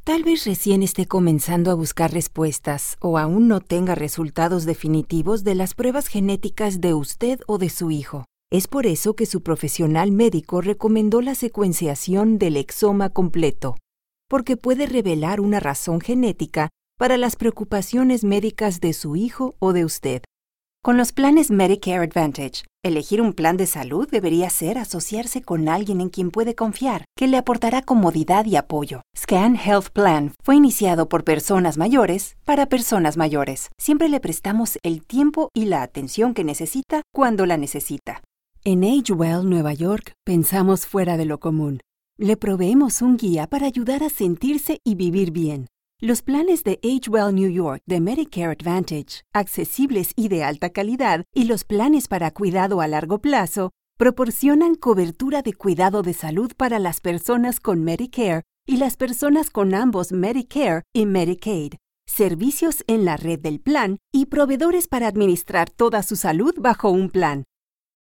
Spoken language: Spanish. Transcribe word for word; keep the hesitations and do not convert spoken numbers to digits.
Tal vez recién esté comenzando a buscar respuestas o aún no tenga resultados definitivos de las pruebas genéticas de usted o de su hijo. Es por eso que su profesional médico recomendó la secuenciación del exoma completo, porque puede revelar una razón genética para las preocupaciones médicas de su hijo o de usted. Con los planes Medicare Advantage, elegir un plan de salud debería ser asociarse con alguien en quien puede confiar, que le aportará comodidad y apoyo. Scan Health Plan fue iniciado por personas mayores para personas mayores. Siempre le prestamos el tiempo y la atención que necesita cuando la necesita. En AgeWell, Nueva York, pensamos fuera de lo común. Le proveemos un guía para ayudar a sentirse y vivir bien. Los planes de AgeWell New York de Medicare Advantage, accesibles y de alta calidad, y los planes para cuidado a largo plazo, proporcionan cobertura de cuidado de salud para las personas con Medicare y las personas con ambos Medicare y Medicaid, servicios en la red del plan y proveedores para administrar toda su salud bajo un plan.